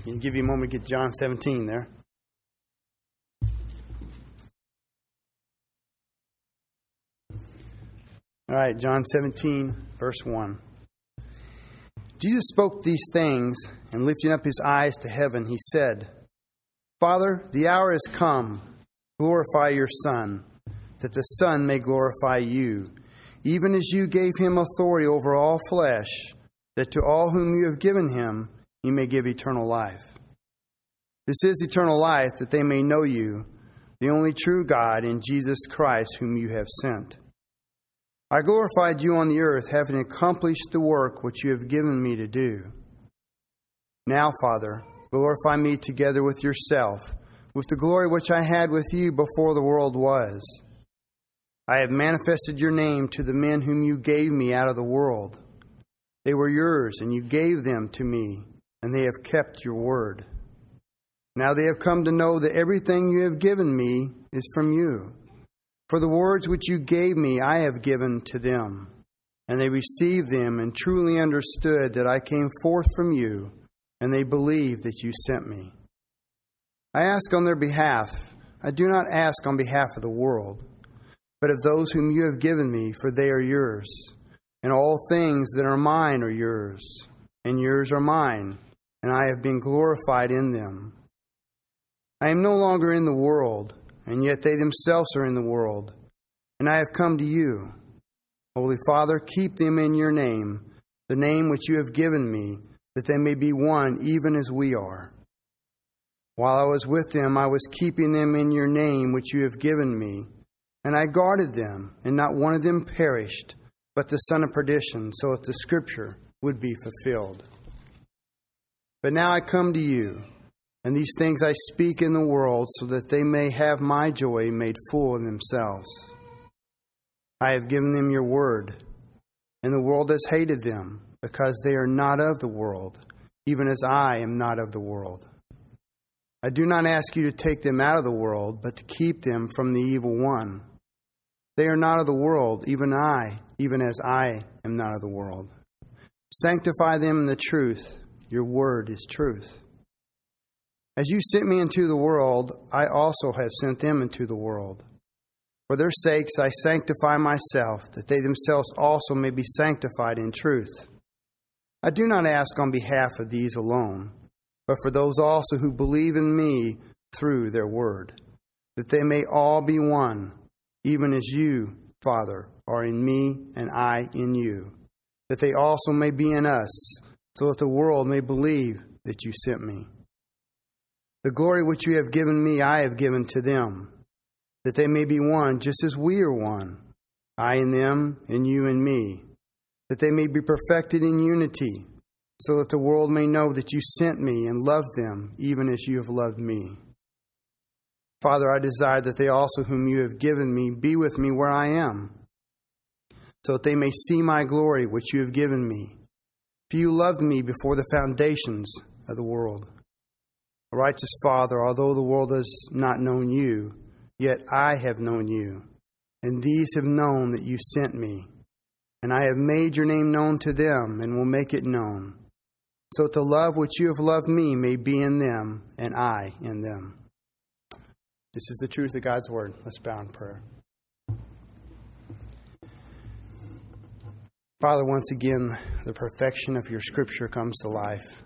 Can you give you a moment to get John 17 there? All right, John 17, verse 1. Jesus spoke these things, and lifting up his eyes to heaven, he said, Father, the hour has come. Glorify your Son, that the Son may glorify you, even as you gave him authority over all flesh, that to all whom you have given him, he may give eternal life. This is eternal life, that they may know you, the only true God, and Jesus Christ, whom you have sent. I glorified you on the earth, having accomplished the work which you have given me to do. Now, Father, glorify me together with yourself, with the glory which I had with you before the world was. I have manifested your name to the men whom you gave me out of the world. They were yours, and you gave them to me, and they have kept your word. Now they have come to know that everything you have given me is from you. For the words which you gave me I have given to them, and they received them and truly understood that I came forth from you, and they believed that you sent me. I ask on their behalf. I do not ask on behalf of the world, but of those whom you have given me, for they are yours. And all things that are mine are yours, and yours are mine, and I have been glorified in them. I am no longer in the world, and yet they themselves are in the world, and I have come to you. Holy Father, keep them in your name, the name which you have given me, that they may be one even as we are. While I was with them, I was keeping them in your name which you have given me, and I guarded them, and not one of them perished, but the son of perdition, so that the scripture would be fulfilled. But now I come to you, and these things I speak in the world, so that they may have my joy made full in themselves. I have given them your word, and the world has hated them, because they are not of the world, even as I am not of the world. I do not ask you to take them out of the world, but to keep them from the evil one. They are not of the world, even as I am not of the world. Sanctify them in the truth. Your word is truth. As you sent me into the world, I also have sent them into the world. For their sakes I sanctify myself, that they themselves also may be sanctified in truth. I do not ask on behalf of these alone, but for those also who believe in me through their word, that they may all be one, even as you, Father, are in me and I in you, that they also may be in us, so that the world may believe that you sent me. The glory which you have given me I have given to them, that they may be one just as we are one, I in them and you in me, that they may be perfected in unity, so that the world may know that you sent me and loved them even as you have loved me. Father, I desire that they also whom you have given me be with me where I am, so that they may see my glory which you have given me. For you loved me before the foundations of the world. Righteous Father, although the world has not known you, yet I have known you, and these have known that you sent me. And I have made your name known to them, and will make it known, so that the love which you have loved me may be in them, and I in them. This is the truth of God's word. Let's bow in prayer. Father, once again, the perfection of your scripture comes to life.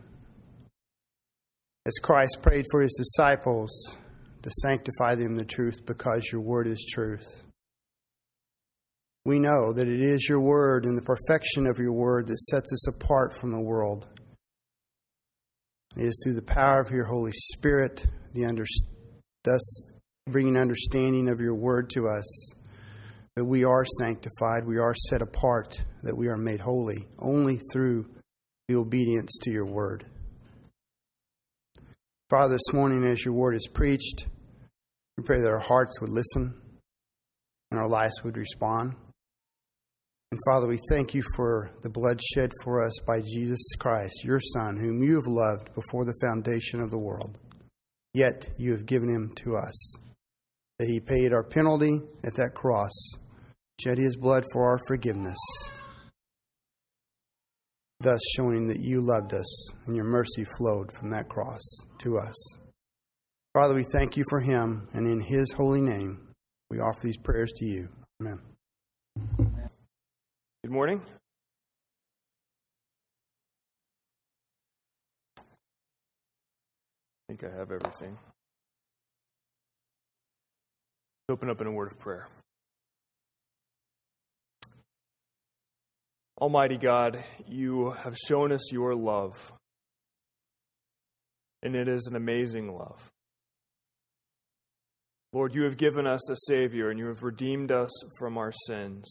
As Christ prayed for his disciples to sanctify them in the truth because your word is truth. We know that it is your word and the perfection of your word that sets us apart from the world. It is through the power of your Holy Spirit, thus bringing understanding of your word to us, that we are sanctified, we are set apart, that we are made holy, only through the obedience to your word. Father, this morning as your word is preached, we pray that our hearts would listen and our lives would respond. And Father, we thank you for the blood shed for us by Jesus Christ, your Son, whom you have loved before the foundation of the world. Yet you have given him to us, that he paid our penalty at that cross, shed his blood for our forgiveness. thus showing that you loved us and your mercy flowed from that cross to us. Father, we thank you for him, and in his holy name, we offer these prayers to you. Amen. Good morning. I think I have everything. Let's open up in a word of prayer. Almighty God, you have shown us your love, and it is an amazing love. Lord, you have given us a Savior, and you have redeemed us from our sins.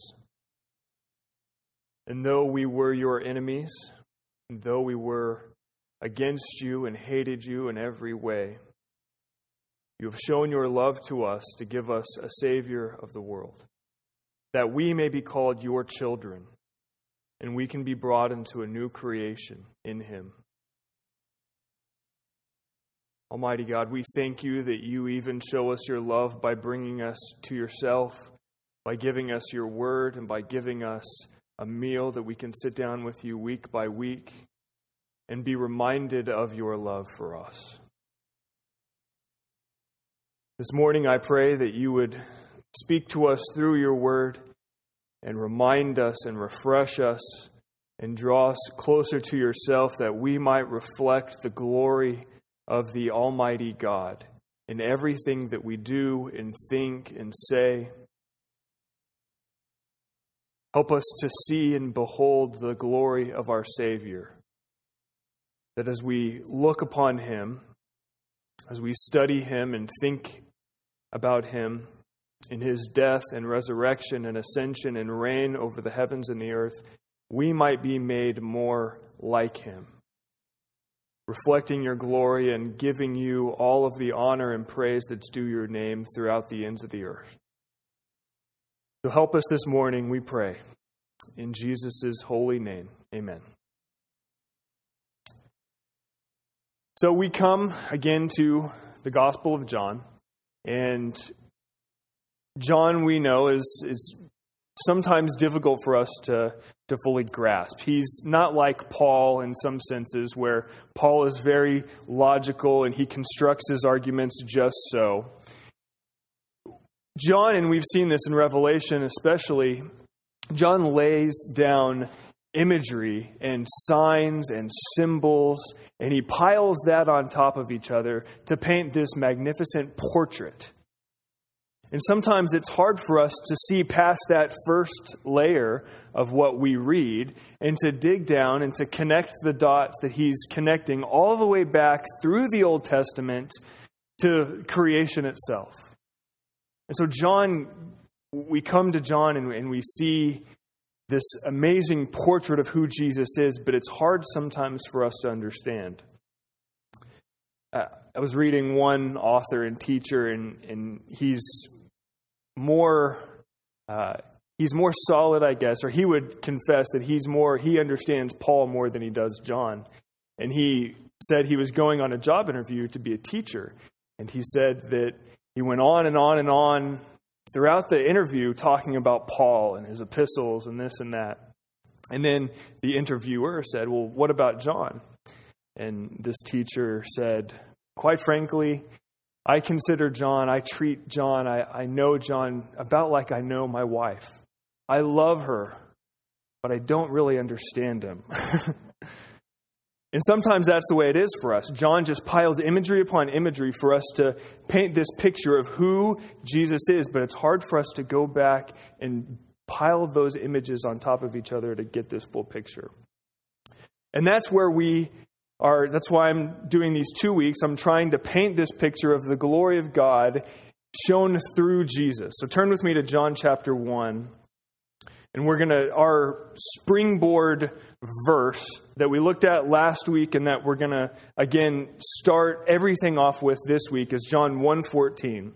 And though we were your enemies, and though we were against you and hated you in every way, you have shown your love to us to give us a Savior of the world, that we may be called your children, and we can be brought into a new creation in him. Almighty God, we thank you that you even show us your love by bringing us to yourself, by giving us your word, and by giving us a meal that we can sit down with you week by week and be reminded of your love for us. This morning I pray that you would speak to us through your word and remind us and refresh us and draw us closer to yourself, that we might reflect the glory of the Almighty God in everything that we do and think and say. Help us to see and behold the glory of our Savior, that as we look upon him, as we study him and think about him, in his death and resurrection and ascension and reign over the heavens and the earth, we might be made more like him, reflecting your glory and giving you all of the honor and praise that's due your name throughout the ends of the earth. So help us this morning, we pray. In Jesus' holy name, amen. So we come again to the Gospel of John, and John, we know, is sometimes difficult for us to fully grasp. He's not like Paul in some senses, where Paul is very logical and he constructs his arguments just so. John, and we've seen this in Revelation especially, John lays down imagery and signs and symbols, and he piles that on top of each other to paint this magnificent portrait. And sometimes it's hard for us to see past that first layer of what we read and to dig down and to connect the dots that he's connecting all the way back through the Old Testament to creation itself. And so John, we come to John and we see this amazing portrait of who Jesus is, but it's hard sometimes for us to understand. I was reading one author and teacher, and he's more solid, I guess, or he would confess that he understands Paul more than he does John. And he said he was going on a job interview to be a teacher. And he said that he went on and on and on throughout the interview talking about Paul and his epistles and this and that. And then the interviewer said, well, what about John? And this teacher said, quite frankly, I consider John, I treat John, I know John about like I know my wife. I love her, but I don't really understand him. And sometimes that's the way it is for us. John just piles imagery upon imagery for us to paint this picture of who Jesus is, but it's hard for us to go back and pile those images on top of each other to get this full picture. And that's where that's why I'm doing these 2 weeks. I'm trying to paint this picture of the glory of God shown through Jesus. So turn with me to John chapter 1. And our springboard verse that we looked at last week and that we're going to, again, start everything off with this week is John 1:14.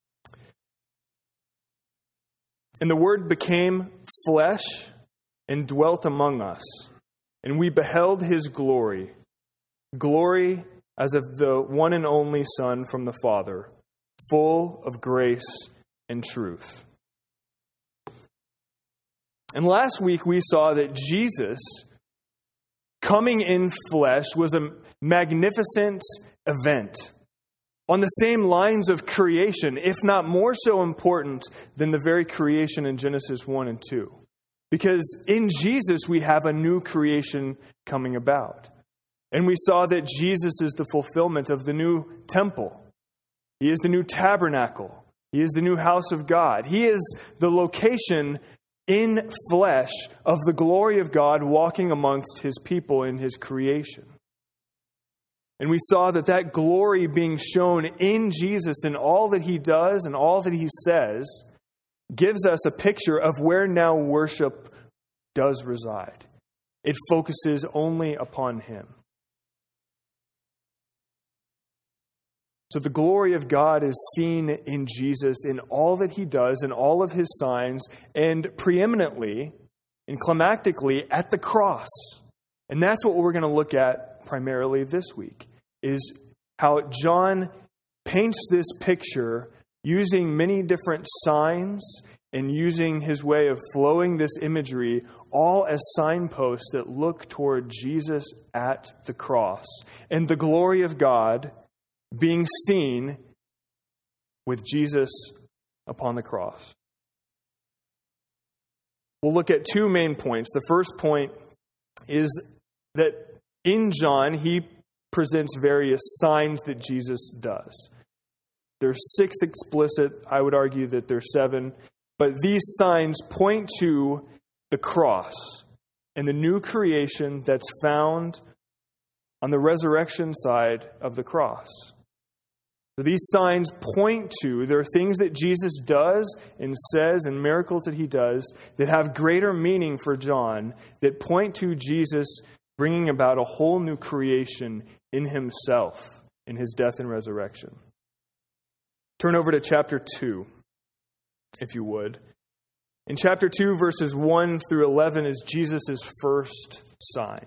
And the Word became flesh and dwelt among us, and we beheld his glory, glory as of the one and only Son from the Father, full of grace and truth. And last week we saw that Jesus coming in flesh was a magnificent event on the same lines of creation, if not more so important than the very creation in Genesis 1 and 2. Because in Jesus, we have a new creation coming about. And we saw that Jesus is the fulfillment of the new temple. He is the new tabernacle. He is the new house of God. He is the location in flesh of the glory of God walking amongst his people in his creation. And we saw that glory being shown in Jesus in all that he does and all that he says gives us a picture of where now worship does reside. It focuses only upon him. So the glory of God is seen in Jesus in all that he does, in all of his signs, and preeminently and climactically at the cross. And that's what we're going to look at primarily this week, is how John paints this picture using many different signs and using his way of flowing this imagery all as signposts that look toward Jesus at the cross and the glory of God being seen with Jesus upon the cross. We'll look at two main points. The first point is that in John, he presents various signs that Jesus does. There's 6 explicit, I would argue that there's 7, but these signs point to the cross and the new creation that's found on the resurrection side of the cross. So these signs point to, there are things that Jesus does and says and miracles that he does that have greater meaning for John, that point to Jesus bringing about a whole new creation in himself, in his death and resurrection. Turn over to chapter 2, if you would. In chapter 2, verses 1 through 11 is Jesus' first sign.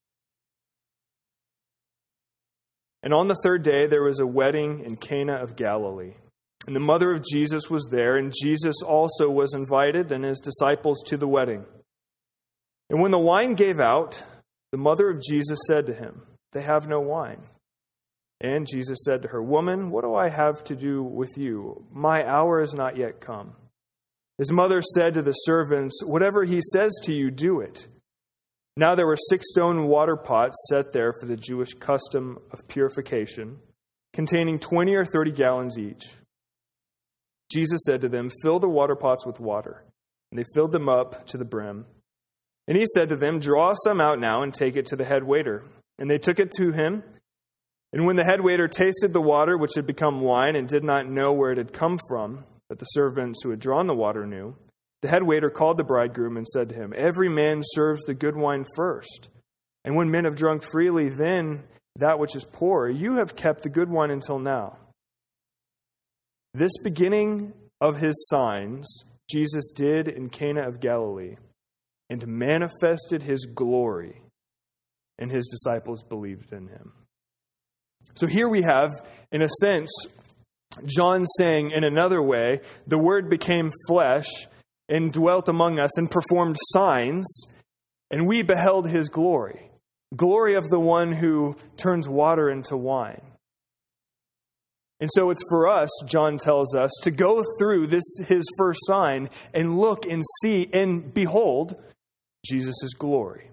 And on the 3rd day, there was a wedding in Cana of Galilee. And the mother of Jesus was there, and Jesus also was invited and his disciples to the wedding. And when the wine gave out, the mother of Jesus said to him, "They have no wine." And Jesus said to her, "Woman, what do I have to do with you? My hour is not yet come." His mother said to the servants, "Whatever he says to you, do it." Now there were 6 stone water pots set there for the Jewish custom of purification, containing 20 or 30 gallons each. Jesus said to them, "Fill the water pots with water." And they filled them up to the brim. And he said to them, "Draw some out now and take it to the head waiter." And they took it to him. And when the head waiter tasted the water, which had become wine, and did not know where it had come from, but the servants who had drawn the water knew, the head waiter called the bridegroom and said to him, "Every man serves the good wine first, and when men have drunk freely, then that which is poor. You have kept the good wine until now." This beginning of his signs Jesus did in Cana of Galilee, and manifested his glory, and his disciples believed in him. So here we have, in a sense, John saying in another way, the Word became flesh and dwelt among us and performed signs, and we beheld his glory. Glory of the one who turns water into wine. And so it's for us, John tells us, to go through this, his first sign, and look and see and behold Jesus' glory.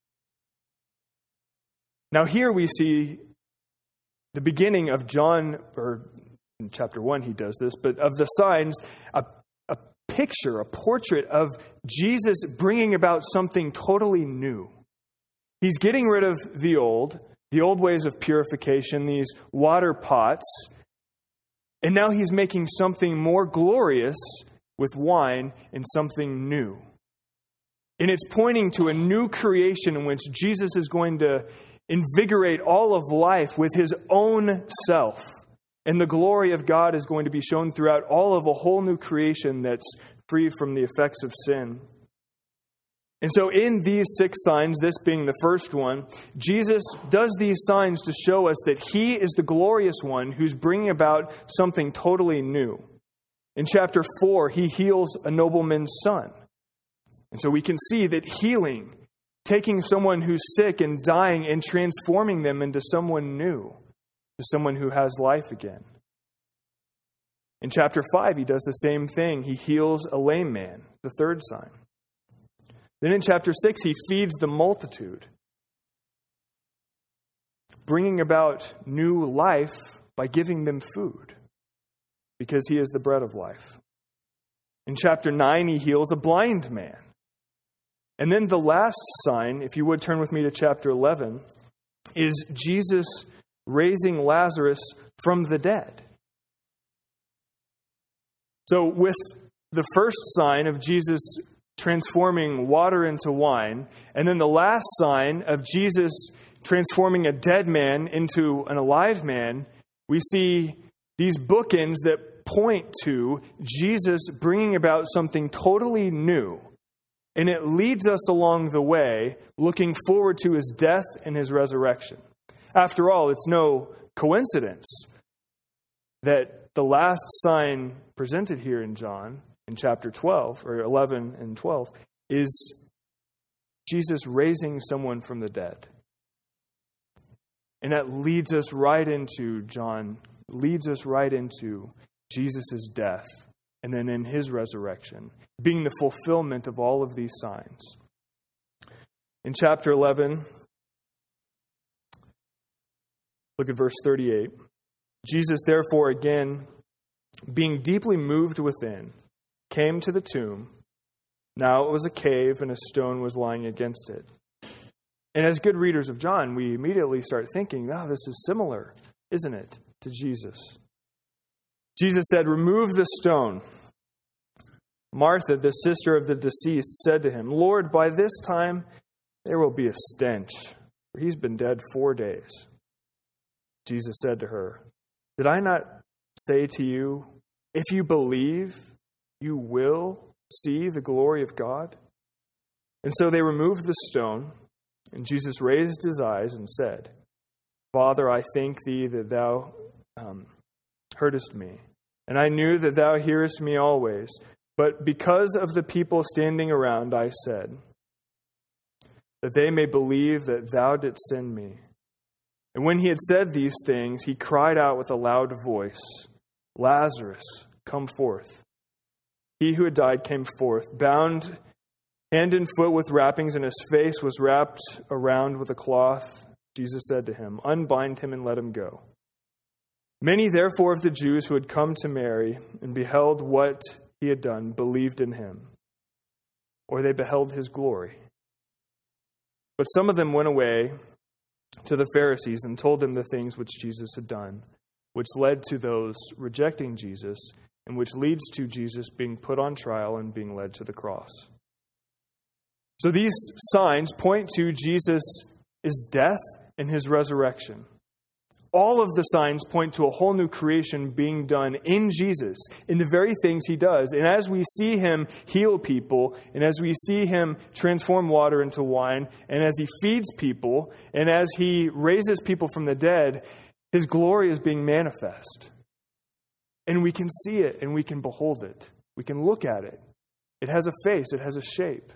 Now here we see the beginning of John, or in chapter 1 he does this, but of the signs, a picture, a portrait of Jesus bringing about something totally new. He's getting rid of the old ways of purification, these water pots, and now he's making something more glorious with wine and something new. And it's pointing to a new creation in which Jesus is going to invigorate all of life with his own self. And the glory of God is going to be shown throughout all of a whole new creation that's free from the effects of sin. And so in these 6 signs, this being the first one, Jesus does these signs to show us that he is the glorious one who's bringing about something totally new. In chapter 4, he heals a nobleman's son. And so we can see that healing taking someone who's sick and dying and transforming them into someone new, to someone who has life again. In chapter 5, he does the same thing. He heals a lame man, the third sign. Then in chapter 6, he feeds the multitude, bringing about new life by giving them food, because he is the bread of life. In chapter 9, he heals a blind man. And then the last sign, if you would turn with me to chapter 11, is Jesus raising Lazarus from the dead. So with the first sign of Jesus transforming water into wine, and then the last sign of Jesus transforming a dead man into an alive man, we see these bookends that point to Jesus bringing about something totally new. And it leads us along the way, looking forward to his death and his resurrection. After all, it's no coincidence that the last sign presented here in John, in chapter 12, or 11 and 12, is Jesus raising someone from the dead. And that leads us right into Jesus' death, and then in his resurrection, being the fulfillment of all of these signs. In chapter 11, look at verse 38. Jesus, therefore, again, being deeply moved within, came to the tomb. Now it was a cave, and a stone was lying against it. And as good readers of John, we immediately start thinking, this is similar, isn't it, to Jesus? Jesus said, "Remove the stone." Martha, the sister of the deceased, said to him, "Lord, by this time there will be a stench, for he's been dead 4 days." Jesus said to her, "Did I not say to you, if you believe, you will see the glory of God?" And so they removed the stone, and Jesus raised his eyes and said, "Father, I thank thee that thou heardest me, and I knew that thou hearest me always. But because of the people standing around, I said, that they may believe that thou didst send me." And when he had said these things, he cried out with a loud voice, "Lazarus, come forth." He who had died came forth, bound hand and foot with wrappings, and his face was wrapped around with a cloth. Jesus said to him, "Unbind him and let him go." Many therefore of the Jews who had come to Mary and beheld what he had done believed in him, or they beheld his glory. But some of them went away to the Pharisees and told them the things which Jesus had done, which led to those rejecting Jesus, and which leads to Jesus being put on trial and being led to the cross. So these signs point to Jesus' death and his resurrection. All of the signs point to a whole new creation being done in Jesus, in the very things he does. And as we see him heal people, and as we see him transform water into wine, and as he feeds people, and as he raises people from the dead, his glory is being manifest. And we can see it, and we can behold it. We can look at it. It has a face, it has a shape.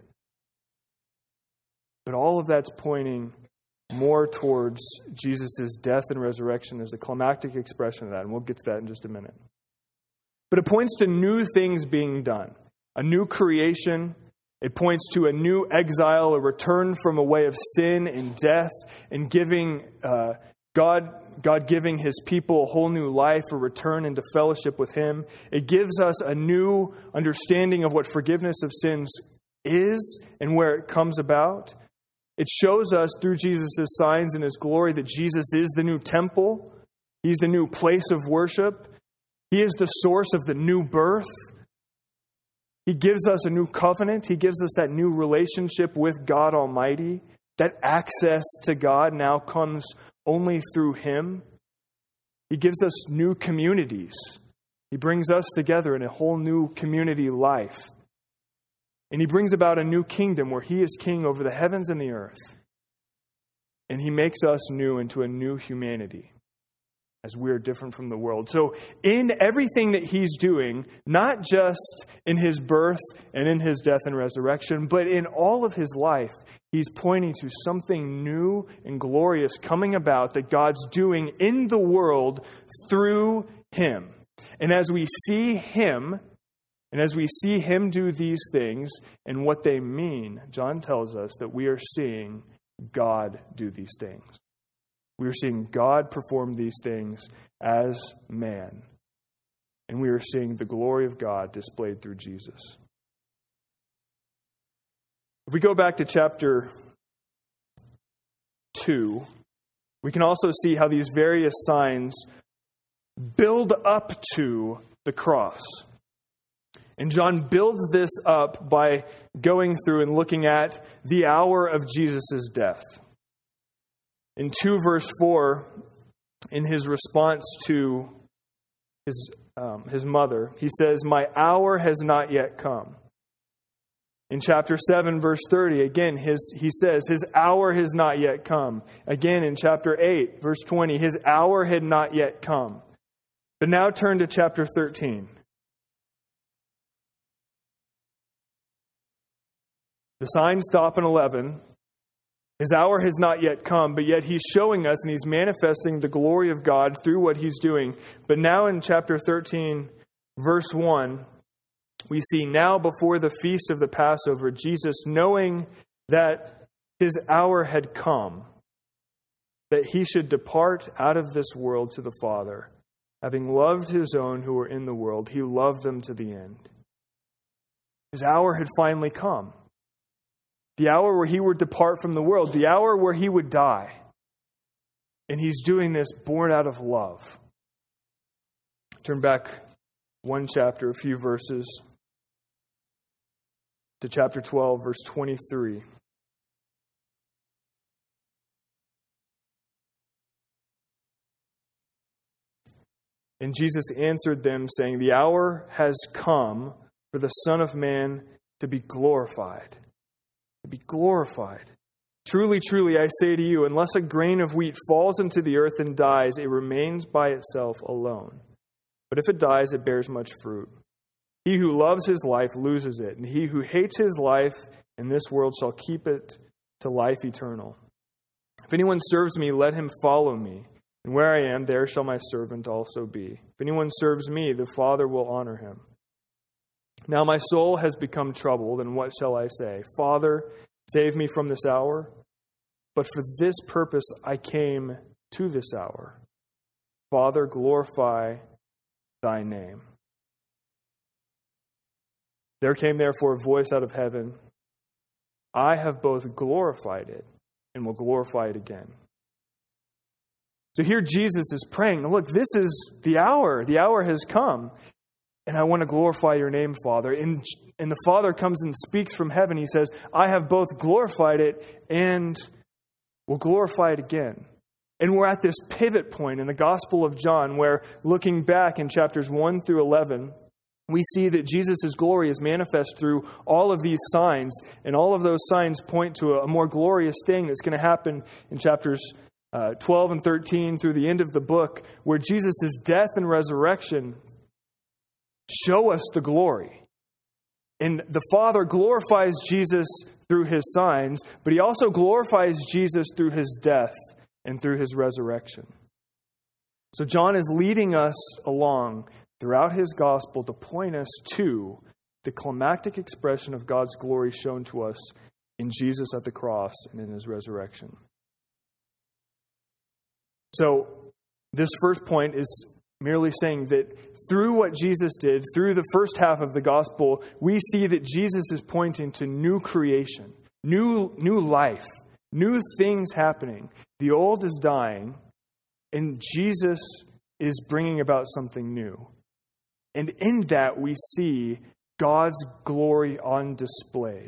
But all of that's pointing more towards Jesus' death and resurrection as the climactic expression of that. And we'll get to that in just a minute. But it points to new things being done. A new creation. It points to a new exile, a return from a way of sin and death, and giving God giving his people a whole new life, a return into fellowship with him. It gives us a new understanding of what forgiveness of sins is and where it comes about. It shows us through Jesus' signs and his glory that Jesus is the new temple. He's the new place of worship. He is the source of the new birth. He gives us a new covenant. He gives us that new relationship with God Almighty. That access to God now comes only through him. He gives us new communities. He brings us together in a whole new community life. And he brings about a new kingdom where he is king over the heavens and the earth. And he makes us new into a new humanity as we're different from the world. So in everything that he's doing, not just in his birth and in his death and resurrection, but in all of his life, He's pointing to something new and glorious coming about that God's doing in the world through him. And as we see him, and as we see him do these things and what they mean, John tells us that we are seeing God do these things. We are seeing God perform these things as man. And we are seeing the glory of God displayed through Jesus. If we go back to chapter 2, we can also see how these various signs build up to the cross. And John builds this up by going through and looking at the hour of Jesus' death. In 2 verse 4, in his response to his mother, he says, "My hour has not yet come." In chapter 7, verse 30, again, he says, his hour has not yet come. Again, in chapter 8, verse 20, his hour had not yet come. But now turn to chapter 13. The signs stop in 11. His hour has not yet come, but yet he's showing us and he's manifesting the glory of God through what he's doing. But now in chapter 13, verse 1, we see now before the feast of the Passover, Jesus, knowing that his hour had come, that he should depart out of this world to the Father. Having loved his own who were in the world, he loved them to the end. His hour had finally come. The hour where he would depart from the world, the hour where he would die. And he's doing this born out of love. Turn back one chapter, a few verses, to chapter 12, verse 23. And Jesus answered them, saying, "The hour has come for the Son of Man to be glorified." To be glorified. "Truly, truly, I say to you, unless a grain of wheat falls into the earth and dies, it remains by itself alone. But if it dies, it bears much fruit. He who loves his life loses it, and he who hates his life in this world shall keep it to life eternal. If anyone serves me, let him follow me. And where I am, there shall my servant also be. If anyone serves me, the Father will honor him. Now my soul has become troubled, and what shall I say? Father, save me from this hour. But for this purpose I came to this hour. Father, glorify thy name." There came therefore a voice out of heaven, "I have both glorified it and will glorify it again." So here Jesus is praying, look, this is the hour. The hour has come. And I want to glorify your name, Father. And the Father comes and speaks from heaven. He says, "I have both glorified it and will glorify it again." And we're at this pivot point in the Gospel of John where, looking back in chapters 1 through 11, we see that Jesus' glory is manifest through all of these signs. And all of those signs point to a more glorious thing that's going to happen in chapters 12 and 13 through the end of the book, where Jesus' death and resurrection show us the glory. And the Father glorifies Jesus through his signs, but he also glorifies Jesus through his death and through his resurrection. So John is leading us along throughout his gospel to point us to the climactic expression of God's glory shown to us in Jesus at the cross and in his resurrection. So this first point is merely saying that through what Jesus did, through the first half of the gospel, we see that Jesus is pointing to new creation, new life, new things happening. The old is dying, and Jesus is bringing about something new. And in that we see God's glory on display.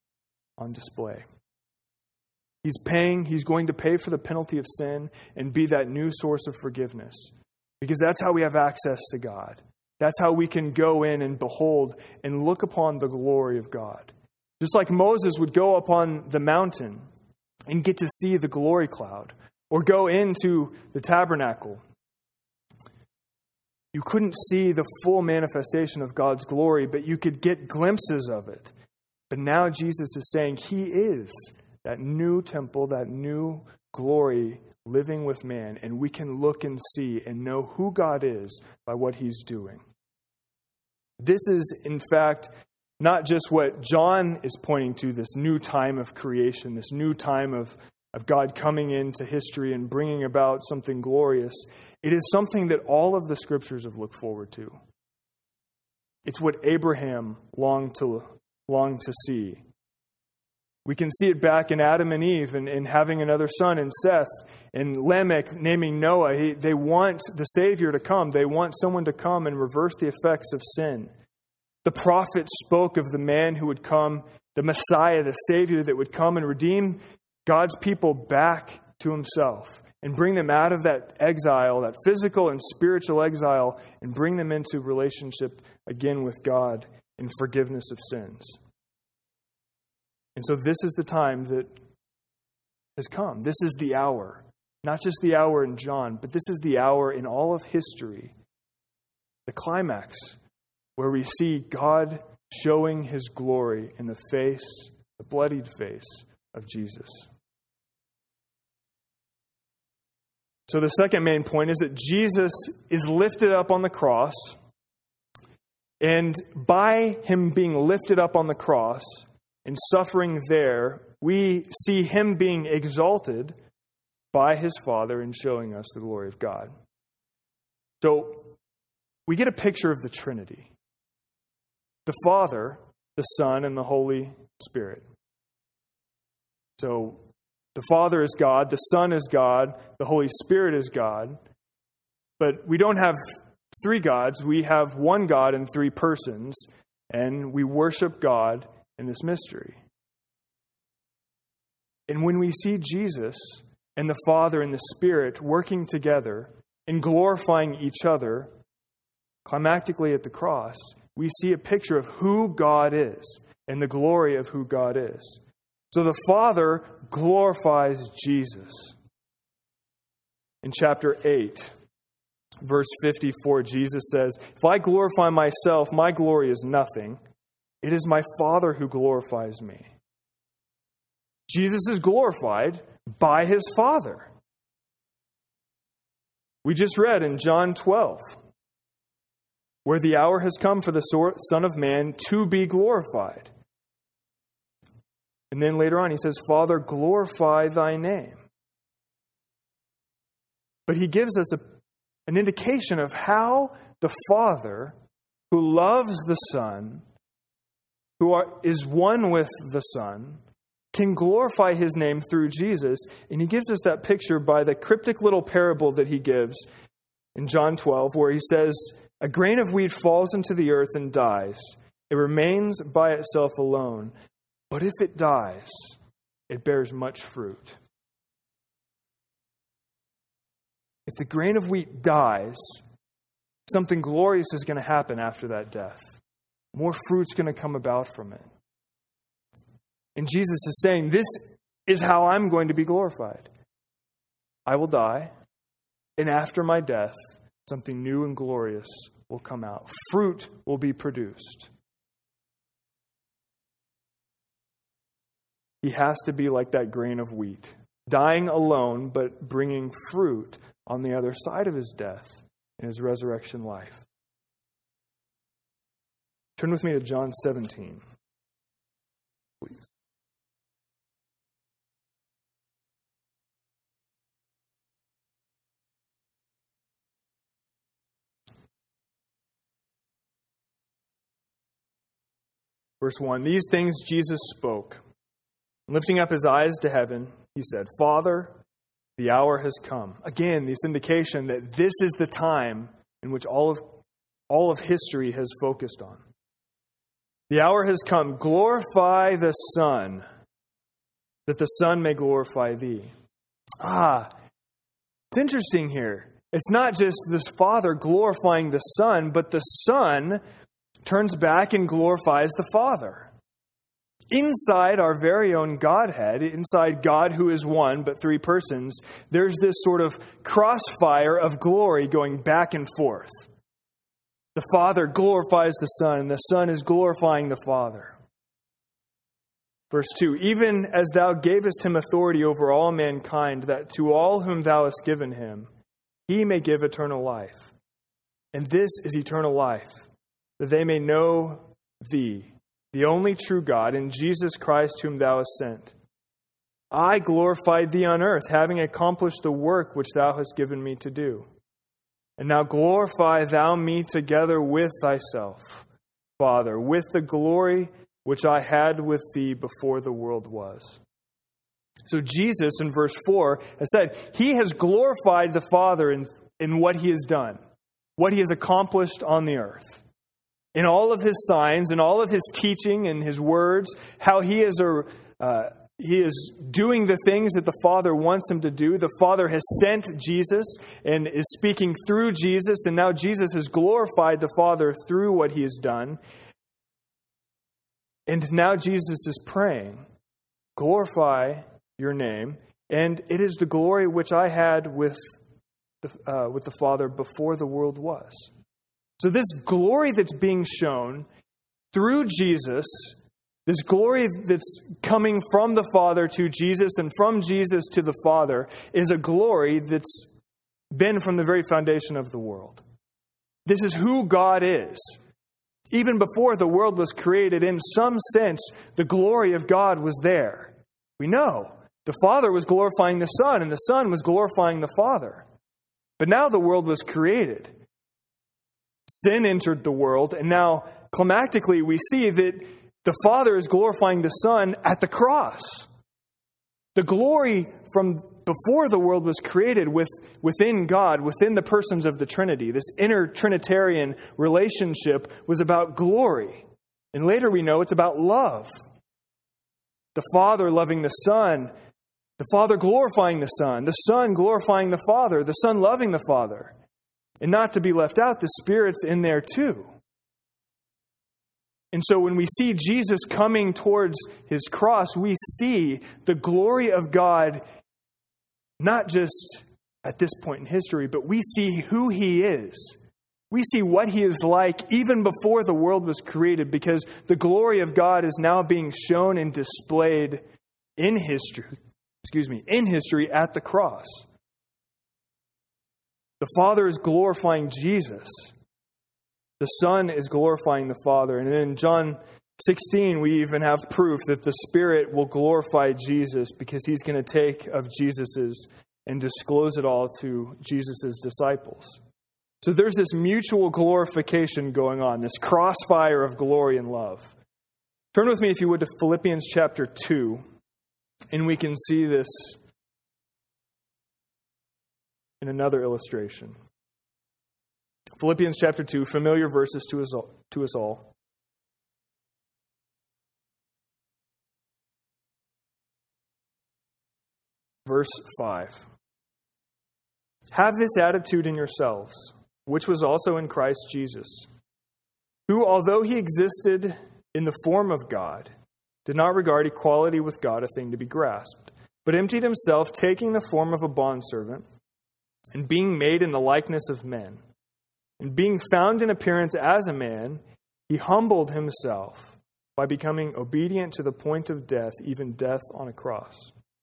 He's going to pay for the penalty of sin and be that new source of forgiveness. Because that's how we have access to God. That's how we can go in and behold and look upon the glory of God. Just like Moses would go upon the mountain and get to see the glory cloud, or go into the tabernacle. You couldn't see the full manifestation of God's glory, but you could get glimpses of it. But now Jesus is saying he is that new temple, that new glory living with man, and we can look and see and know who God is by what he's doing. This is, in fact, not just what John is pointing to, this new time of creation, this new time of God coming into history and bringing about something glorious. It is something that all of the scriptures have looked forward to. It's what Abraham longed to see. We can see it back in Adam and Eve and having another son in Seth, and Lamech naming Noah. They want the Savior to come. They want someone to come and reverse the effects of sin. The prophets spoke of the man who would come, the Messiah, the Savior that would come and redeem God's people back to himself and bring them out of that exile, that physical and spiritual exile, and bring them into relationship again with God and forgiveness of sins. And so this is the time that has come. This is the hour. Not just the hour in John, but this is the hour in all of history. The climax where we see God showing his glory in the face, the bloodied face of Jesus. So the second main point is that Jesus is lifted up on the cross. And by him being lifted up on the cross and suffering there, we see him being exalted by his Father and showing us the glory of God. So we get a picture of the Trinity. The Father, the Son, and the Holy Spirit. So the Father is God, the Son is God, the Holy Spirit is God. But we don't have three gods. We have one God in three persons, and we worship God in this mystery. And when we see Jesus and the Father and the Spirit working together and glorifying each other, climactically at the cross, we see a picture of who God is and the glory of who God is. So the Father glorifies Jesus. In chapter 8, verse 54, Jesus says, "If I glorify myself, my glory is nothing. It is my Father who glorifies me." Jesus is glorified by his Father. We just read in John 12, where the hour has come for the Son of Man to be glorified. And then later on he says, "Father, glorify thy name." But he gives us an indication of how the Father, who loves the Son, is one with the Son, can glorify his name through Jesus. And he gives us that picture by the cryptic little parable that he gives in John 12, where he says, "A grain of wheat falls into the earth and dies. It remains by itself alone. But if it dies, it bears much fruit." If the grain of wheat dies, something glorious is going to happen after that death. More fruit's going to come about from it. And Jesus is saying, this is how I'm going to be glorified. I will die, and after my death, something new and glorious will come out. Fruit will be produced. He has to be like that grain of wheat, dying alone, but bringing fruit on the other side of his death in his resurrection life. Turn with me to John 17, please. Verse 1, "These things Jesus spoke. Lifting up his eyes to heaven, he said, 'Father, the hour has come.'" Again, this indication that this is the time in which all of history has focused on. "The hour has come. Glorify the Son, that the Son may glorify thee." It's interesting here. It's not just this Father glorifying the Son, but the Son turns back and glorifies the Father. Inside our very own Godhead, inside God who is one but three persons, there's this sort of crossfire of glory going back and forth. The Father glorifies the Son, and the Son is glorifying the Father. Verse 2, even as thou gavest him authority over all mankind, that to all whom thou hast given him, he may give eternal life. And this is eternal life, that they may know thee, the only true God, and Jesus Christ whom thou hast sent. I glorified thee on earth, having accomplished the work which thou hast given me to do. And now glorify thou me together with thyself, Father, with the glory which I had with thee before the world was. So Jesus, in verse 4, has said, he has glorified the Father in what he has done, what he has accomplished on the earth. In all of his signs, in all of his teaching and his words, how he is doing the things that the Father wants him to do. The Father has sent Jesus and is speaking through Jesus, and now Jesus has glorified the Father through what he has done. And now Jesus is praying, glorify your name, and it is the glory which I had with the Father before the world was. So this glory that's being shown through Jesus, this glory that's coming from the Father to Jesus and from Jesus to the Father, is a glory that's been from the very foundation of the world. This is who God is. Even before the world was created, in some sense, the glory of God was there. We know the Father was glorifying the Son, and the Son was glorifying the Father. But now the world was created. Sin entered the world, and now climactically we see that the Father is glorifying the Son at the cross. The glory from before the world was created within God, within the persons of the Trinity. This inner Trinitarian relationship was about glory. And later we know it's about love. The Father loving the Son, the Father glorifying the Son glorifying the Father, the Son loving the Father. And not to be left out, the Spirit's in there too. And so when we see Jesus coming towards his cross, we see the glory of God, not just at this point in history, but we see who he is. We see what he is like even before the world was created, because the glory of God is now being shown and displayed in history at the cross. The Father is glorifying Jesus. The Son is glorifying the Father. And in John 16, we even have proof that the Spirit will glorify Jesus, because he's going to take of Jesus's and disclose it all to Jesus's disciples. So there's this mutual glorification going on, this crossfire of glory and love. Turn with me, if you would, to Philippians chapter 2, and we can see this in another illustration. Philippians chapter 2, familiar verses to us all. Verse 5. Have this attitude in yourselves, which was also in Christ Jesus, who, although he existed in the form of God, did not regard equality with God a thing to be grasped, but emptied himself, taking the form of a bondservant, and being made in the likeness of men. And being found in appearance as a man, he humbled himself by becoming obedient to the point of death, even death on a cross.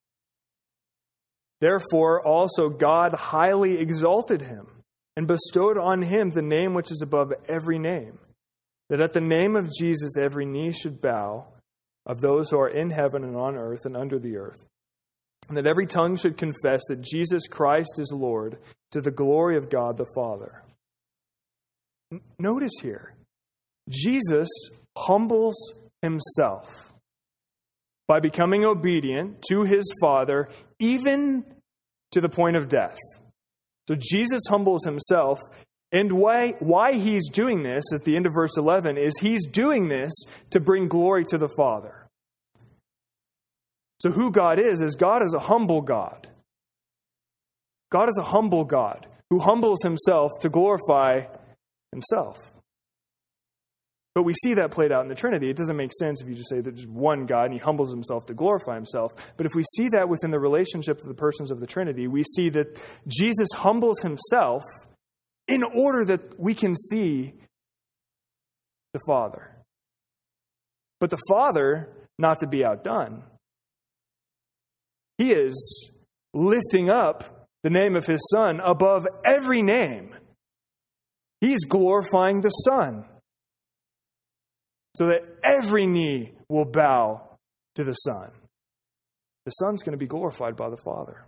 Therefore also God highly exalted him and bestowed on him the name which is above every name, that at the name of Jesus every knee should bow, of those who are in heaven and on earth and under the earth, and that every tongue should confess that Jesus Christ is Lord, to the glory of God the Father. Notice here, Jesus humbles himself by becoming obedient to his Father, even to the point of death. So Jesus humbles himself, and why he's doing this at the end of verse 11 is he's doing this to bring glory to the Father. So who God is God is a humble God. God is a humble God who humbles himself to glorify himself. But we see that played out in the Trinity. It doesn't make sense if you just say that there's one God and he humbles himself to glorify himself. But if we see that within the relationship of the persons of the Trinity, we see that Jesus humbles himself in order that we can see the Father. But the Father not to be outdone. He is lifting up the name of his Son above every name. He's glorifying the Son so that every knee will bow to the Son. The Son's going to be glorified by the Father.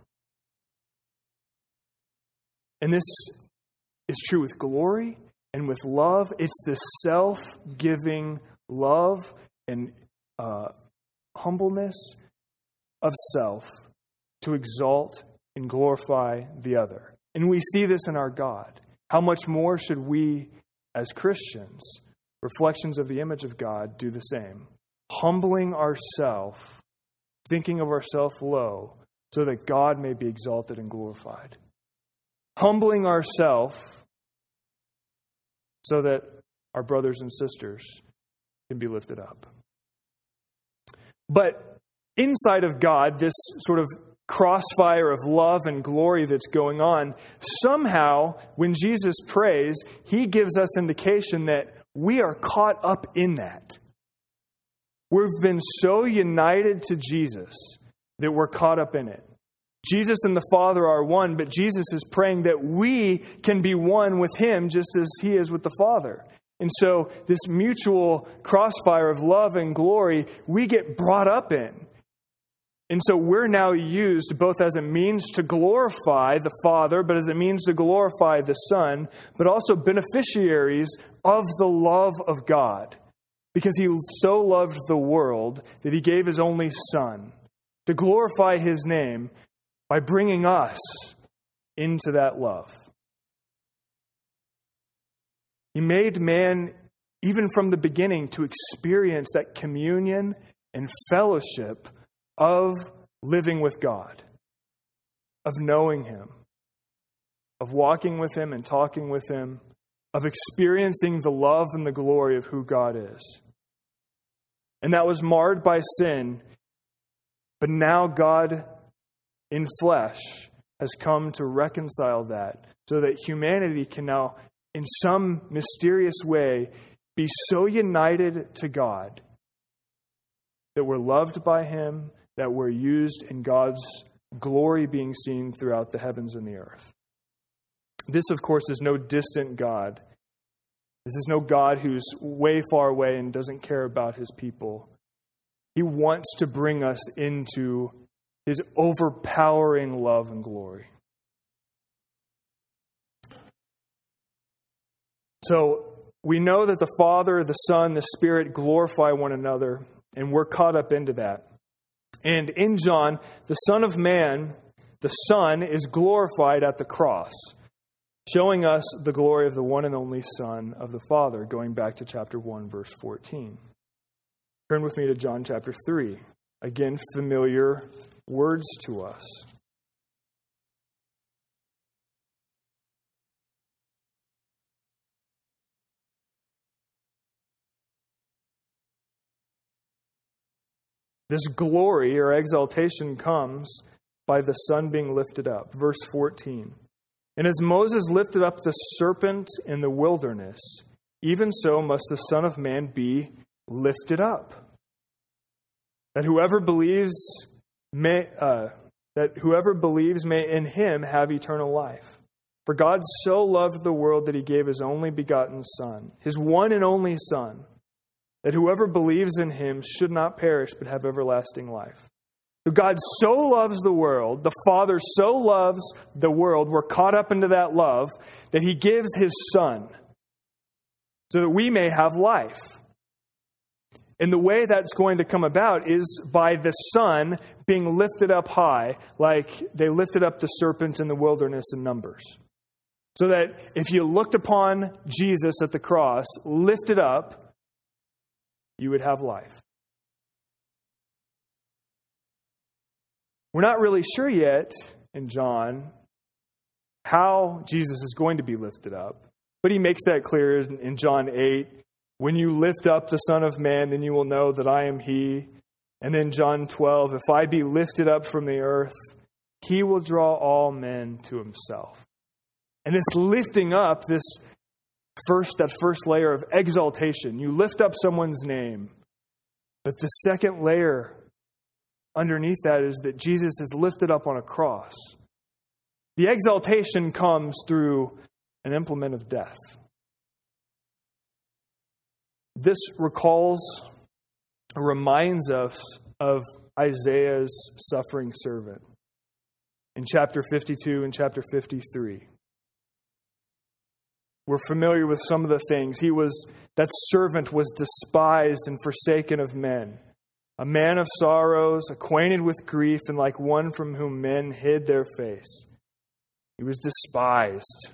And this is true with glory and with love. It's the self-giving love and humbleness of self to exalt and glorify the other. And we see this in our God. How much more should we, as Christians, reflections of the image of God, do the same? Humbling ourselves, thinking of ourselves low, so that God may be exalted and glorified. Humbling ourselves so that our brothers and sisters can be lifted up. But inside of God, this sort of crossfire of love and glory that's going on, somehow when Jesus prays, he gives us indication that we are caught up in that. We've been so united to Jesus that we're caught up in it. Jesus and the Father are one, but Jesus is praying that we can be one with him just as he is with the Father. And so this mutual crossfire of love and glory, we get brought up in. And so we're now used both as a means to glorify the Father, but as a means to glorify the Son, but also beneficiaries of the love of God. Because he so loved the world that he gave his only Son to glorify his name by bringing us into that love. He made man, even from the beginning, to experience that communion and fellowship of living with God, of knowing him, of walking with him and talking with him, of experiencing the love and the glory of who God is. And that was marred by sin, but now God in flesh has come to reconcile that so that humanity can now, in some mysterious way, be so united to God that we're loved by him, that we're used in God's glory being seen throughout the heavens and the earth. This, of course, is no distant God. This is no God who's way far away and doesn't care about his people. He wants to bring us into his overpowering love and glory. So we know that the Father, the Son, the Spirit glorify one another, and we're caught up into that. And in John, the Son of Man, the Son, is glorified at the cross, showing us the glory of the one and only Son of the Father, going back to chapter 1, verse 14. Turn with me to John chapter 3. Again, familiar words to us. This glory or exaltation comes by the Son being lifted up. Verse 14. And as Moses lifted up the serpent in the wilderness, even so must the Son of Man be lifted up, that whoever believes may in him have eternal life. For God so loved the world that he gave his only begotten Son, his one and only Son, that whoever believes in him should not perish but have everlasting life. So God so loves the world, the Father so loves the world, we're caught up into that love, that he gives his Son so that we may have life. And the way that's going to come about is by the Son being lifted up high, like they lifted up the serpent in the wilderness in Numbers. So that if you looked upon Jesus at the cross, lifted up, you would have life. We're not really sure yet in John how Jesus is going to be lifted up, but he makes that clear in John 8. When you lift up the Son of Man, then you will know that I am he. And then John 12, if I be lifted up from the earth, he will draw all men to himself. And this lifting up, that first layer of exaltation, you lift up someone's name, But the second layer underneath that is that Jesus is lifted up on a cross. The exaltation comes through an implement of death. This reminds us of Isaiah's suffering servant in chapter 52 and chapter 53. We're familiar with some of the things. That servant was despised and forsaken of men, a man of sorrows, acquainted with grief, and like one from whom men hid their face. He was despised.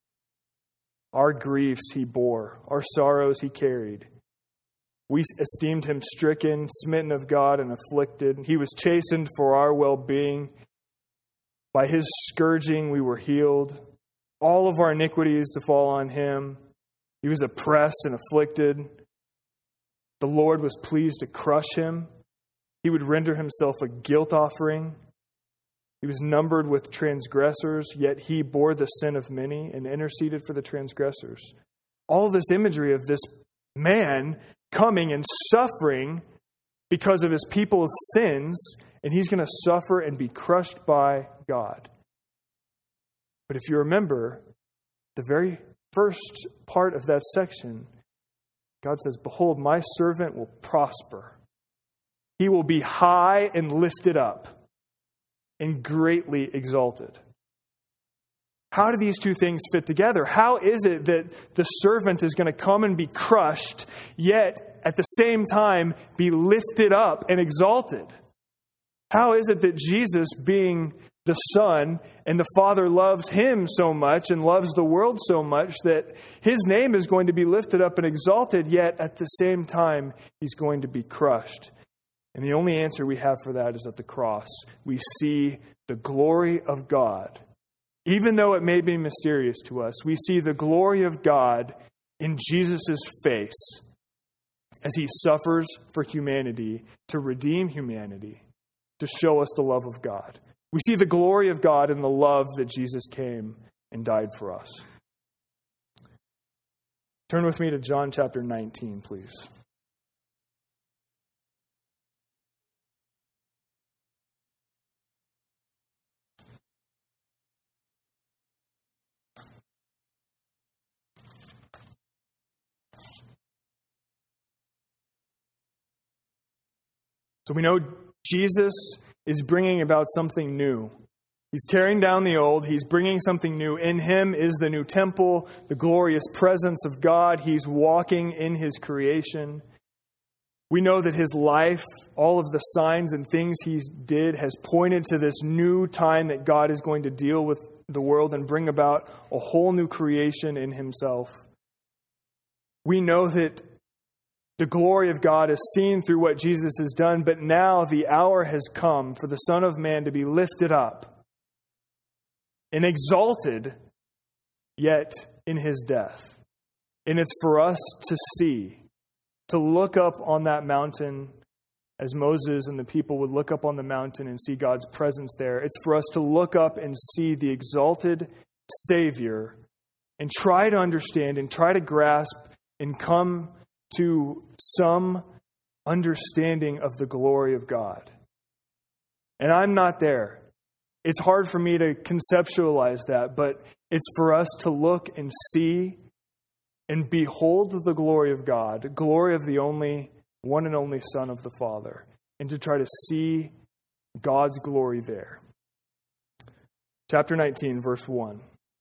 Our griefs he bore, our sorrows he carried. We esteemed him stricken, smitten of God, and afflicted. He was chastened for our well-being. By his scourging we were healed. All of our iniquities to fall on him. He was oppressed and afflicted. The Lord was pleased to crush him. He would render himself a guilt offering. He was numbered with transgressors, yet he bore the sin of many and interceded for the transgressors. All this imagery of this man coming and suffering because of his people's sins, and he's going to suffer and be crushed by God. But if you remember, the very first part of that section, God says, "Behold, my servant will prosper. He will be high and lifted up and greatly exalted." How do these two things fit together? How is it that the servant is going to come and be crushed, yet at the same time be lifted up and exalted? How is it that Jesus, being the Son, and the Father loves him so much and loves the world so much that his name is going to be lifted up and exalted, yet at the same time he's going to be crushed? And the only answer we have for that is at the cross. We see the glory of God. Even though it may be mysterious to us, we see the glory of God in Jesus' face as he suffers for humanity, to redeem humanity, to show us the love of God. We see the glory of God in the love that Jesus came and died for us. Turn with me to John chapter 19, please. So we know Jesus is bringing about something new. He's tearing down the old. He's bringing something new. In him is the new temple, the glorious presence of God. He's walking in his creation. We know that his life, all of the signs and things he did, has pointed to this new time that God is going to deal with the world and bring about a whole new creation in himself. We know that the glory of God is seen through what Jesus has done, but now the hour has come for the Son of Man to be lifted up and exalted, yet in his death. And it's for us to see, to look up on that mountain as Moses and the people would look up on the mountain and see God's presence there. It's for us to look up and see the exalted Savior and try to understand and try to grasp and come to some understanding of the glory of God. And I'm not there. It's hard for me to conceptualize that, but it's for us to look and see and behold the glory of God, the glory of the one and only Son of the Father, and to try to see God's glory there. Chapter 19, verse 1.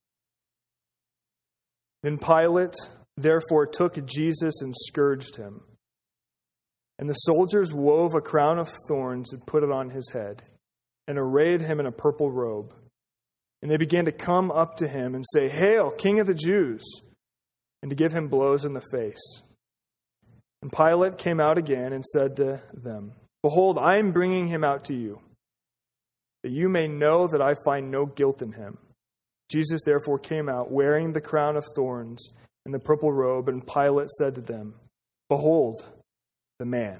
Then Pilate therefore took Jesus and scourged him. And the soldiers wove a crown of thorns and put it on his head, and arrayed him in a purple robe. And they began to come up to him and say, "Hail, King of the Jews!" and to give him blows in the face. And Pilate came out again and said to them, "Behold, I am bringing him out to you, that you may know that I find no guilt in him." Jesus therefore came out, wearing the crown of thorns and the purple robe, and Pilate said to them, "Behold the man."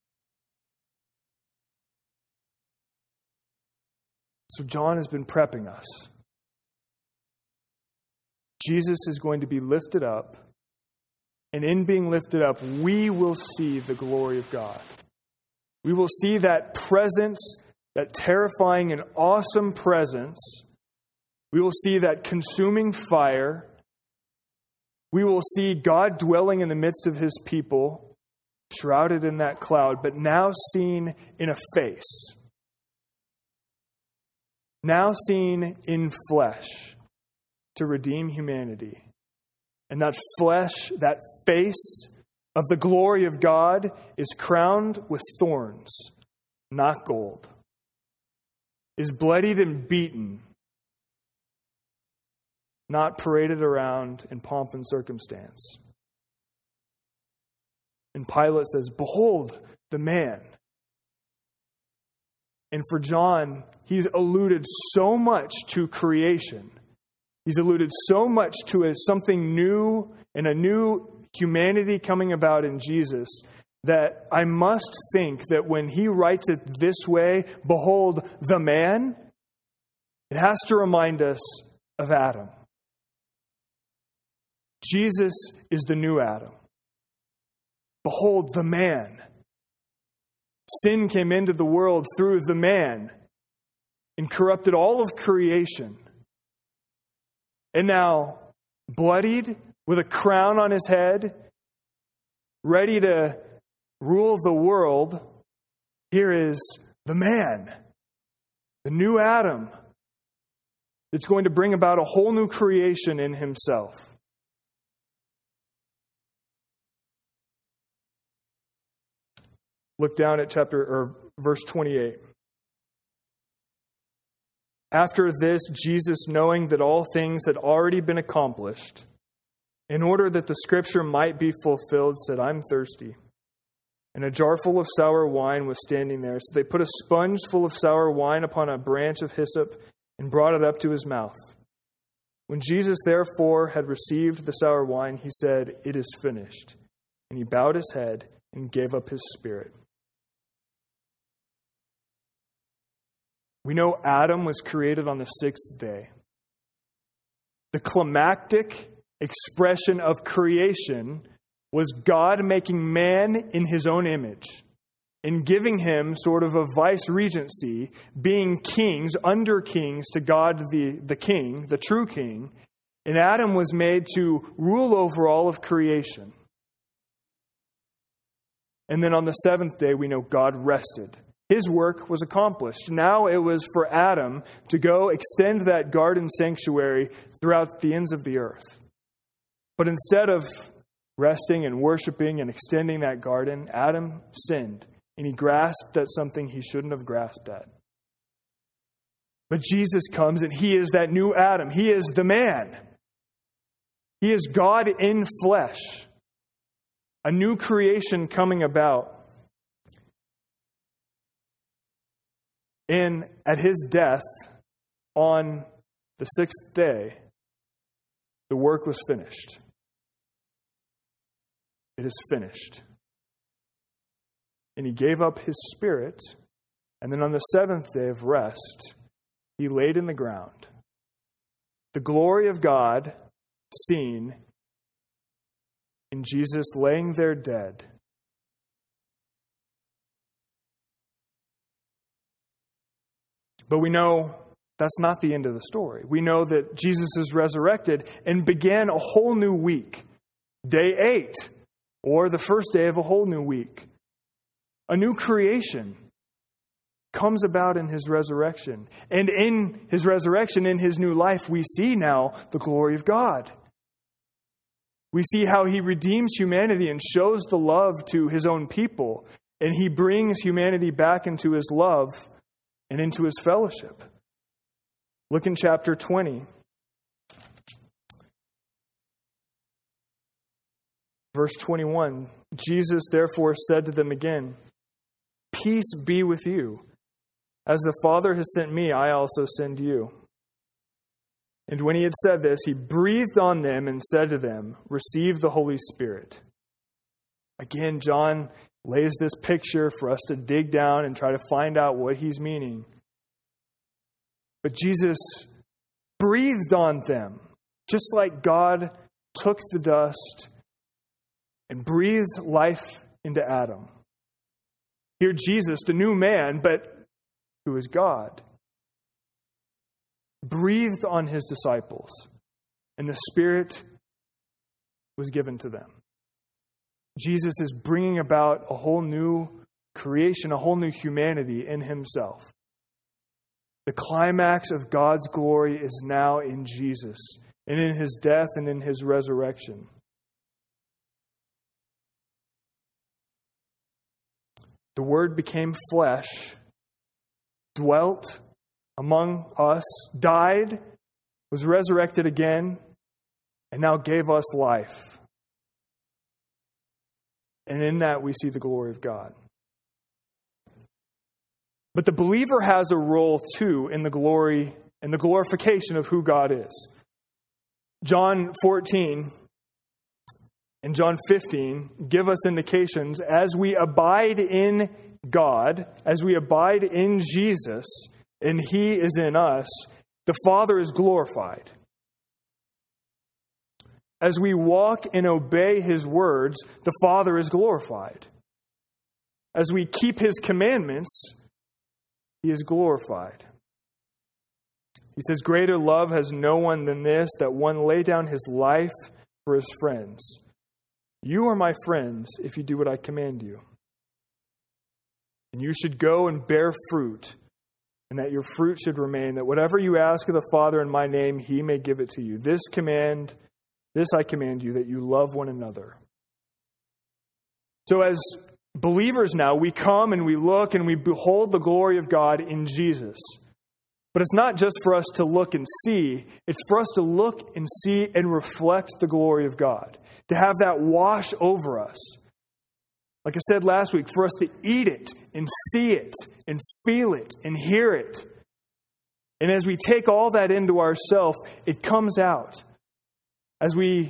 So John has been prepping us. Jesus is going to be lifted up, and in being lifted up, we will see the glory of God. We will see that presence, that terrifying and awesome presence. We will see that consuming fire. We will see God dwelling in the midst of his people, shrouded in that cloud, but now seen in a face. Now seen in flesh to redeem humanity. And that flesh, that face of the glory of God is crowned with thorns, not gold. Is bloodied and beaten, not paraded around in pomp and circumstance. And Pilate says, "Behold the man." And for John, he's alluded so much to creation. He's alluded so much to something new and a new humanity coming about in Jesus, that I must think that when he writes it this way, "Behold the man," it has to remind us of Adam. Jesus is the new Adam. Behold the man. Sin came into the world through the man and corrupted all of creation. And now, bloodied, with a crown on his head, ready to rule the world, here is the man, the new Adam, that's going to bring about a whole new creation in himself. Look down at verse 28. After this, Jesus, knowing that all things had already been accomplished, in order that the scripture might be fulfilled, said, "I'm thirsty." And a jar full of sour wine was standing there. So they put a sponge full of sour wine upon a branch of hyssop and brought it up to his mouth. When Jesus therefore had received the sour wine, he said, "It is finished." And he bowed his head and gave up his spirit. We know Adam was created on the sixth day. The climactic expression of creation was God making man in his own image and giving him sort of a vice-regency, being kings, under kings to God the king, the true king. And Adam was made to rule over all of creation. And then on the seventh day, we know God rested. His work was accomplished. Now it was for Adam to go extend that garden sanctuary throughout the ends of the earth. But instead of resting and worshiping and extending that garden, Adam sinned, and he grasped at something he shouldn't have grasped at. But Jesus comes, and he is that new Adam. He is the man. He is God in flesh. A new creation coming about. And at his death, on the sixth day, the work was finished. It is finished. And he gave up his spirit, and then on the seventh day of rest, he laid in the ground. The glory of God seen in Jesus laying there dead. But we know that's not the end of the story. We know that Jesus is resurrected and began a whole new week. Day 8, or the first day of a whole new week. A new creation comes about in his resurrection. And in his resurrection, in his new life, we see now the glory of God. We see how he redeems humanity and shows the love to his own people. And he brings humanity back into his love and into his fellowship. Look in chapter 20. Verse 21. Jesus therefore said to them again, "Peace be with you. As the Father has sent me, I also send you." And when he had said this, he breathed on them and said to them, "Receive the Holy Spirit." Again, John lays this picture for us to dig down and try to find out what he's meaning. But Jesus breathed on them, just like God took the dust and breathed life into Adam. Here Jesus, the new man, but who is God, breathed on his disciples, and the Spirit was given to them. Jesus is bringing about a whole new creation, a whole new humanity in himself. The climax of God's glory is now in Jesus, and in his death and in his resurrection. The Word became flesh, dwelt among us, died, was resurrected again, and now gave us life. And in that we see the glory of God. But the believer has a role too in the glory and the glorification of who God is. John 14 and John 15 give us indications as we abide in God, as we abide in Jesus, and He is in us, the Father is glorified. As we walk and obey His words, the Father is glorified. As we keep His commandments, He is glorified. He says, "Greater love has no one than this, that one lay down his life for his friends. You are my friends if you do what I command you. And you should go and bear fruit, and that your fruit should remain, that whatever you ask of the Father in my name, He may give it to you. This I command you, that you love one another." So as believers now, we come and we look and we behold the glory of God in Jesus. But it's not just for us to look and see. It's for us to look and see and reflect the glory of God. To have that wash over us. Like I said last week, for us to eat it and see it and feel it and hear it. And as we take all that into ourselves, it comes out. As we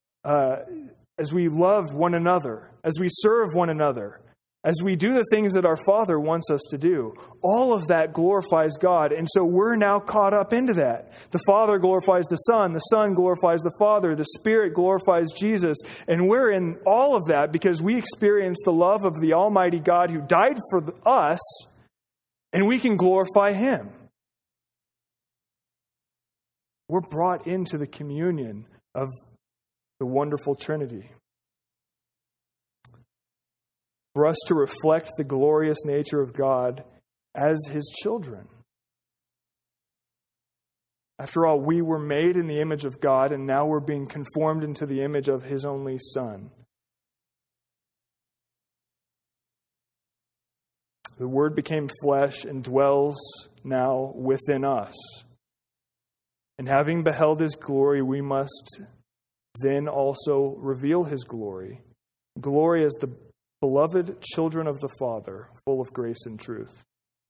love one another, as we serve one another, as we do the things that our Father wants us to do, all of that glorifies God. And so we're now caught up into that. The Father glorifies the Son glorifies the Father, the Spirit glorifies Jesus. And we're in all of that because we experience the love of the Almighty God who died for us, and we can glorify Him. We're brought into the communion of the wonderful Trinity. For us to reflect the glorious nature of God as His children. After all, we were made in the image of God, and now we're being conformed into the image of His only Son. The Word became flesh and dwells now within us. And having beheld His glory, we must then also reveal His glory. Glory as the beloved children of the Father, full of grace and truth.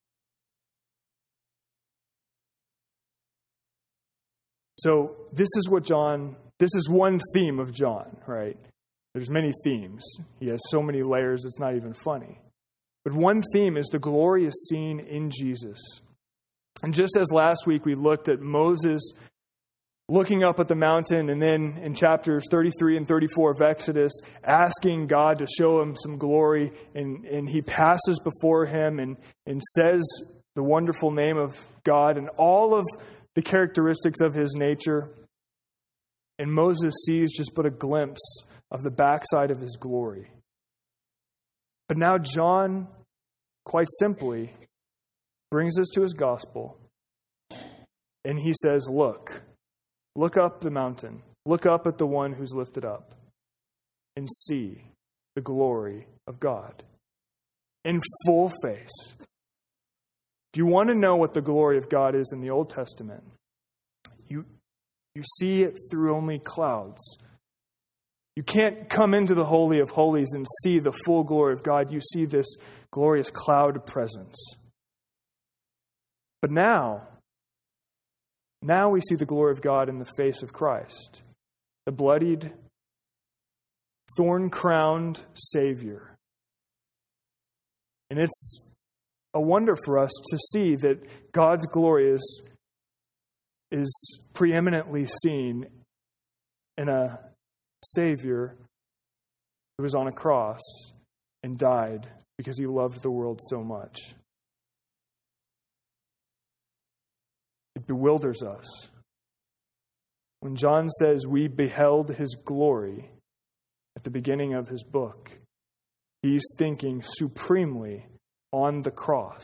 So this is one theme of John, right? There's many themes. He has so many layers, it's not even funny. But one theme is the glory is seen in Jesus. And just as last week we looked at Moses looking up at the mountain, and then in chapters 33 and 34 of Exodus, asking God to show him some glory, and he passes before him and says the wonderful name of God and all of the characteristics of His nature. And Moses sees just but a glimpse of the backside of His glory. But now John, quite simply, brings us to his gospel, and he says, Look up the mountain. Look up at the one who's lifted up and see the glory of God in full face. If you want to know what the glory of God is in the Old Testament, you see it through only clouds. You can't come into the Holy of Holies and see the full glory of God. You see this glorious cloud presence. But now we see the glory of God in the face of Christ, the bloodied, thorn-crowned Savior. And it's a wonder for us to see that God's glory is preeminently seen in a Savior who was on a cross and died because he loved the world so much. It bewilders us. When John says we beheld his glory at the beginning of his book, he's thinking supremely on the cross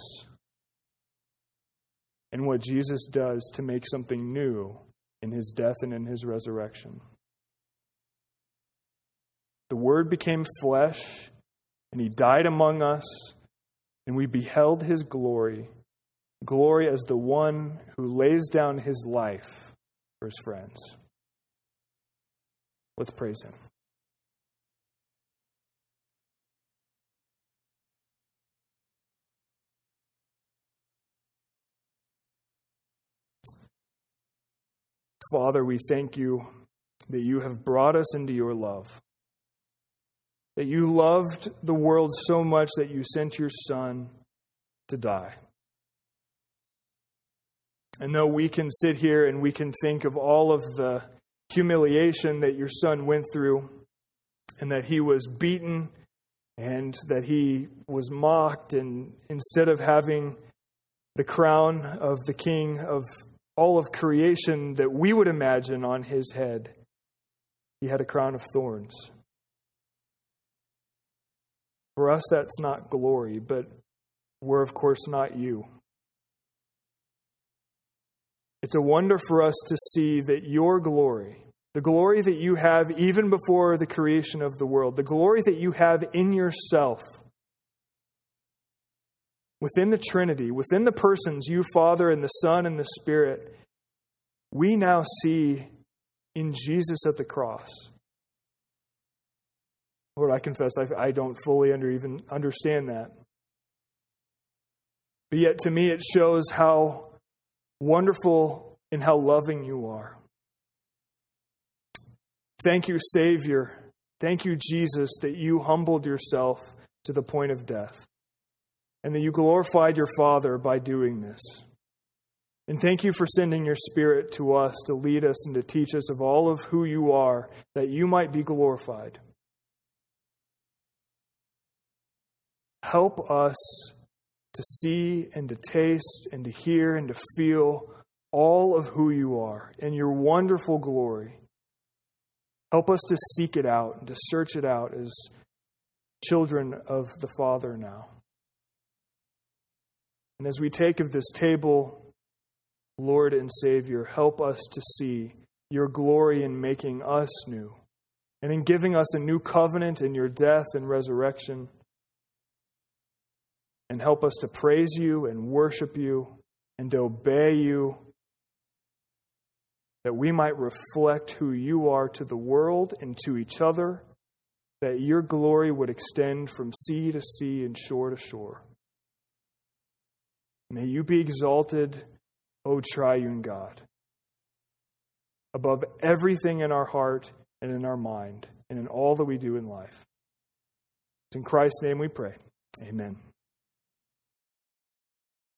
and what Jesus does to make something new in his death and in his resurrection. The Word became flesh, and he died among us, and we beheld his glory as the one who lays down his life for his friends. Let's praise him. Father, we thank you that you have brought us into your love. That you loved the world so much that you sent your Son to die. And though we can sit here and we can think of all of the humiliation that your Son went through, and that he was beaten, and that he was mocked, and instead of having the crown of the King of all of creation that we would imagine on his head, he had a crown of thorns. For us, that's not glory, but we're, of course, not you. It's a wonder for us to see that your glory, the glory that you have even before the creation of the world, the glory that you have in yourself, within the Trinity, within the persons, you, Father, and the Son, and the Spirit, we now see in Jesus at the cross. Lord, I confess I don't fully even understand that. But yet to me it shows how wonderful and how loving you are. Thank you, Savior. Thank you, Jesus, that you humbled yourself to the point of death, and that you glorified your Father by doing this. And thank you for sending your Spirit to us to lead us and to teach us of all of who you are, that you might be glorified. Help us to see and to taste and to hear and to feel all of who you are and your wonderful glory. Help us to seek it out and to search it out as children of the Father now. And as we take of this table, Lord and Savior, help us to see your glory in making us new and in giving us a new covenant in your death and resurrection. And help us to praise you and worship you and to obey you, that we might reflect who you are to the world and to each other, that your glory would extend from sea to sea and shore to shore. May you be exalted, O triune God, above everything in our heart and in our mind and in all that we do in life. It's in Christ's name we pray. Amen.